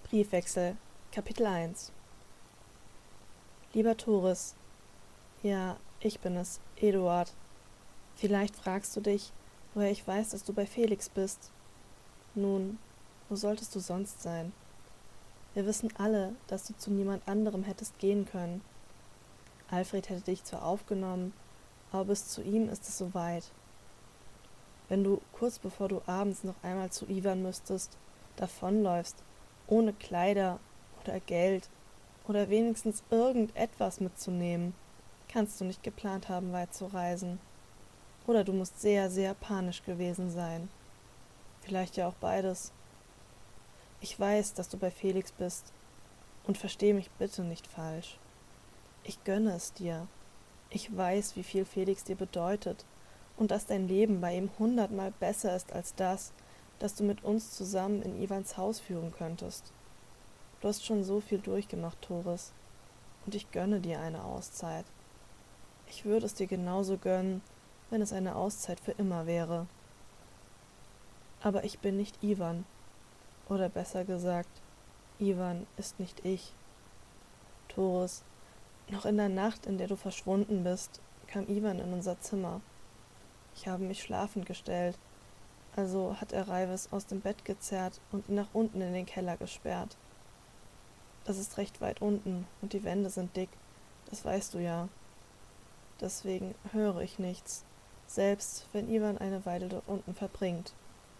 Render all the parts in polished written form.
Briefwechsel, Kapitel 1. Lieber Toris, ja, ich bin es, Eduard. Vielleicht fragst du dich, woher ich weiß, dass du bei Felix bist. Nun, wo solltest du sonst sein? Wir wissen alle, dass du zu niemand anderem hättest gehen können. Alfred hätte dich zwar aufgenommen, aber bis zu ihm ist es so weit. Wenn du kurz bevor du abends noch einmal zu Iwan müsstest, davonläufst, ohne Kleider oder Geld oder wenigstens irgendetwas mitzunehmen, kannst du nicht geplant haben, weit zu reisen. Oder du musst sehr, sehr panisch gewesen sein. Vielleicht ja auch beides. Ich weiß, dass du bei Felix bist und versteh mich bitte nicht falsch. Ich gönne es dir. Ich weiß, wie viel Felix dir bedeutet und dass dein Leben bei ihm 100-mal besser ist als das du mit uns zusammen in Iwans Haus führen könntest. Du hast schon so viel durchgemacht, Toris, und ich gönne dir eine Auszeit. Ich würde es dir genauso gönnen, wenn es eine Auszeit für immer wäre. Aber ich bin nicht Iwan, oder besser gesagt, Iwan ist nicht ich. Toris, noch in der Nacht, in der du verschwunden bist, kam Iwan in unser Zimmer. Ich habe mich schlafend gestellt, also hat er Raivis aus dem Bett gezerrt und ihn nach unten in den Keller gesperrt. Das ist recht weit unten und die Wände sind dick, das weißt du ja. Deswegen höre ich nichts, selbst wenn Iwan eine Weile dort unten verbringt.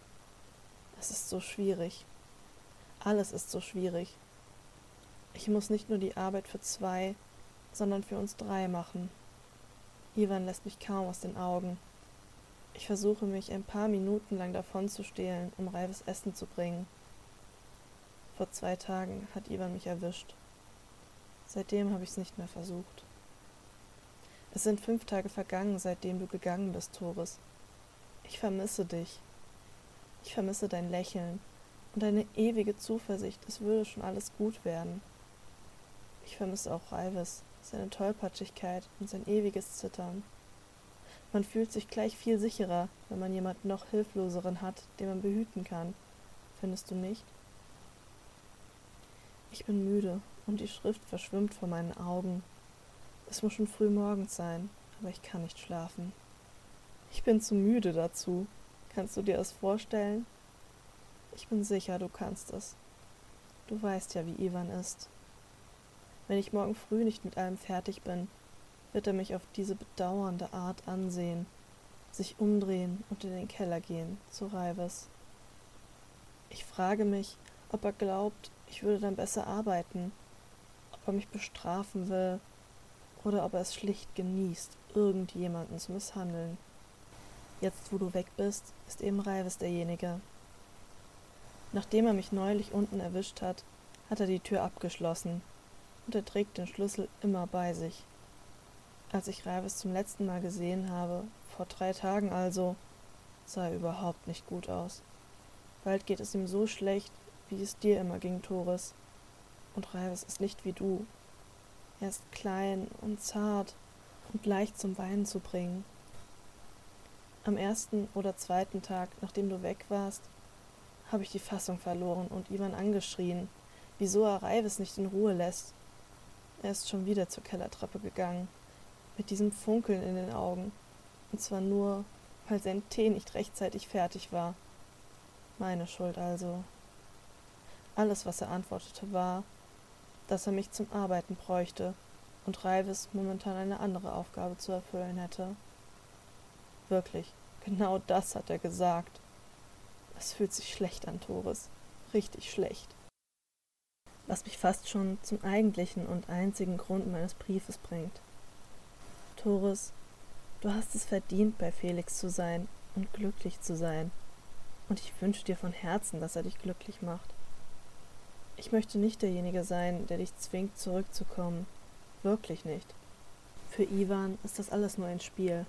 Es ist so schwierig. Alles ist so schwierig. Ich muss nicht nur die Arbeit für 2, sondern für uns 3 machen. Iwan lässt mich kaum aus den Augen. Ich versuche mich ein paar Minuten lang davon zu stehlen, um Raivis Essen zu bringen. Vor 2 Tagen hat Iwan mich erwischt. Seitdem habe ich es nicht mehr versucht. Es sind 5 Tage vergangen, seitdem du gegangen bist, Toris. Ich vermisse dich. Ich vermisse dein Lächeln und deine ewige Zuversicht, es würde schon alles gut werden. Ich vermisse auch Raivis, seine Tollpatschigkeit und sein ewiges Zittern. Man fühlt sich gleich viel sicherer, wenn man jemanden noch Hilfloseren hat, den man behüten kann. Findest du nicht? Ich bin müde und die Schrift verschwimmt vor meinen Augen. Es muss schon früh morgens sein, aber ich kann nicht schlafen. Ich bin zu müde dazu. Kannst du dir das vorstellen? Ich bin sicher, du kannst es. Du weißt ja, wie Iwan ist. Wenn ich morgen früh nicht mit allem fertig bin, wird er mich auf diese bedauernde Art ansehen, sich umdrehen und in den Keller gehen, zu Raivis. Ich frage mich, ob er glaubt, ich würde dann besser arbeiten, ob er mich bestrafen will oder ob er es schlicht genießt, irgendjemanden zu misshandeln. Jetzt, wo du weg bist, ist eben Raivis derjenige. Nachdem er mich neulich unten erwischt hat, hat er die Tür abgeschlossen und er trägt den Schlüssel immer bei sich. Als ich Raivis zum letzten Mal gesehen habe, vor 3 Tagen also, sah er überhaupt nicht gut aus. Bald geht es ihm so schlecht, wie es dir immer ging, Toris. Und Raivis ist nicht wie du. Er ist klein und zart und leicht zum Weinen zu bringen. Am 1. oder 2. Tag, nachdem du weg warst, habe ich die Fassung verloren und Iwan angeschrien, wieso er Raivis nicht in Ruhe lässt. Er ist schon wieder zur Kellertreppe gegangen, mit diesem Funkeln in den Augen, und zwar nur, weil sein Tee nicht rechtzeitig fertig war. Meine Schuld also. Alles, was er antwortete, war, dass er mich zum Arbeiten bräuchte und Raivis momentan eine andere Aufgabe zu erfüllen hätte. Wirklich, genau das hat er gesagt. Es fühlt sich schlecht an, Toris. Richtig schlecht. Was mich fast schon zum eigentlichen und einzigen Grund meines Briefes bringt. Toris, du hast es verdient, bei Felix zu sein und glücklich zu sein. Und ich wünsche dir von Herzen, dass er dich glücklich macht. Ich möchte nicht derjenige sein, der dich zwingt, zurückzukommen. Wirklich nicht. Für Iwan ist das alles nur ein Spiel.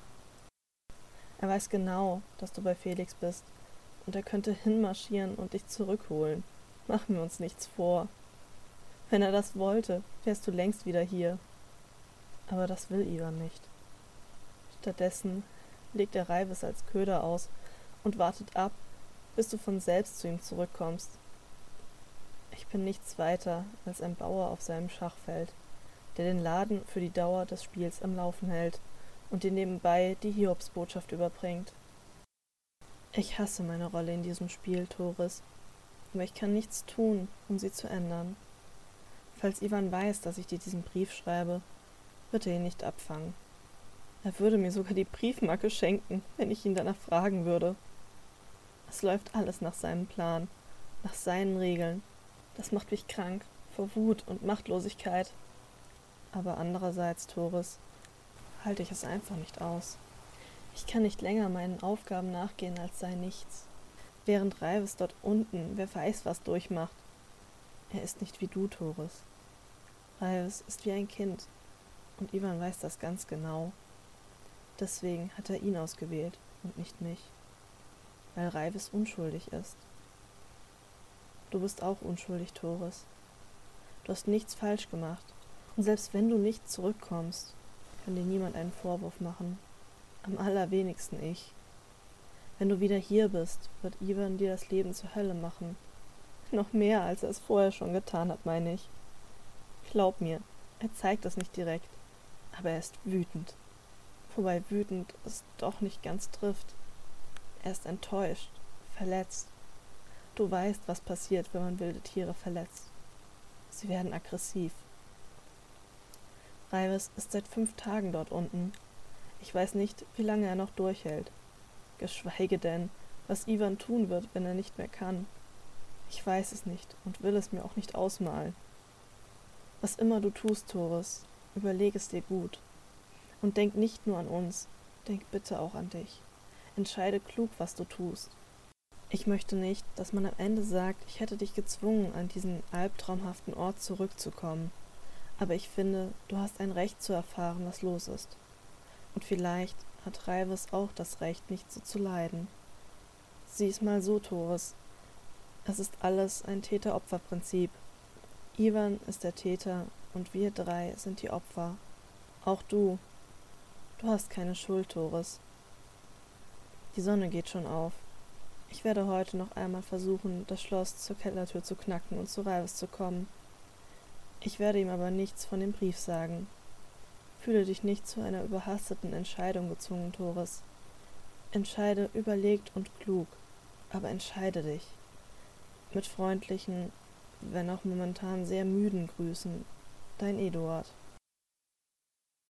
Er weiß genau, dass du bei Felix bist, und er könnte hinmarschieren und dich zurückholen. Machen wir uns nichts vor. Wenn er das wollte, wärst du längst wieder hier. Aber das will Iwan nicht. Stattdessen legt er Raivis als Köder aus und wartet ab, bis du von selbst zu ihm zurückkommst. Ich bin nichts weiter als ein Bauer auf seinem Schachfeld, der den Laden für die Dauer des Spiels am Laufen hält und dir nebenbei die Hiobsbotschaft überbringt. Ich hasse meine Rolle in diesem Spiel, Thoris, aber ich kann nichts tun, um sie zu ändern. Falls Ivan weiß, dass ich dir diesen Brief schreibe, wird er ihn nicht abfangen. Er würde mir sogar die Briefmarke schenken, wenn ich ihn danach fragen würde. Es läuft alles nach seinem Plan, nach seinen Regeln. Das macht mich krank, vor Wut und Machtlosigkeit. Aber andererseits, Thoris, halte ich es einfach nicht aus. Ich kann nicht länger meinen Aufgaben nachgehen, als sei nichts. Während Reives dort unten, wer weiß was durchmacht. Er ist nicht wie du, Thoris. Reives ist wie ein Kind. Und Ivan weiß das ganz genau. Deswegen hat er ihn ausgewählt und nicht mich. Weil Reives unschuldig ist. Du bist auch unschuldig, Thoris. Du hast nichts falsch gemacht. Und selbst wenn du nicht zurückkommst, kann dir niemand einen Vorwurf machen. Am allerwenigsten ich. Wenn du wieder hier bist, wird Ivan dir das Leben zur Hölle machen. Noch mehr, als er es vorher schon getan hat, meine ich. Glaub mir, er zeigt es nicht direkt, aber er ist wütend. Wobei wütend es doch nicht ganz trifft. Er ist enttäuscht, verletzt. Du weißt, was passiert, wenn man wilde Tiere verletzt. Sie werden aggressiv. Reives ist seit 5 Tagen dort unten. Ich weiß nicht, wie lange er noch durchhält. Geschweige denn, was Ivan tun wird, wenn er nicht mehr kann. Ich weiß es nicht und will es mir auch nicht ausmalen. Was immer du tust, Thoris, überleg es dir gut. Und denk nicht nur an uns, denk bitte auch an dich. Entscheide klug, was du tust. Ich möchte nicht, dass man am Ende sagt, ich hätte dich gezwungen, an diesen albtraumhaften Ort zurückzukommen. Aber ich finde, du hast ein Recht zu erfahren, was los ist. Und vielleicht hat Reives auch das Recht, nicht so zu leiden. Sieh's mal so, Thoris. Es ist alles ein Täter-Opfer-Prinzip. Ivan ist der Täter und wir 3 sind die Opfer. Auch du. Du hast keine Schuld, Thoris. Die Sonne geht schon auf. Ich werde heute noch einmal versuchen, das Schloss zur Kellertür zu knacken und zu Reives zu kommen. Ich werde ihm aber nichts von dem Brief sagen. Fühle dich nicht zu einer überhasteten Entscheidung gezwungen, Thoris. Entscheide überlegt und klug, aber entscheide dich. Mit freundlichen, wenn auch momentan sehr müden Grüßen, dein Eduard.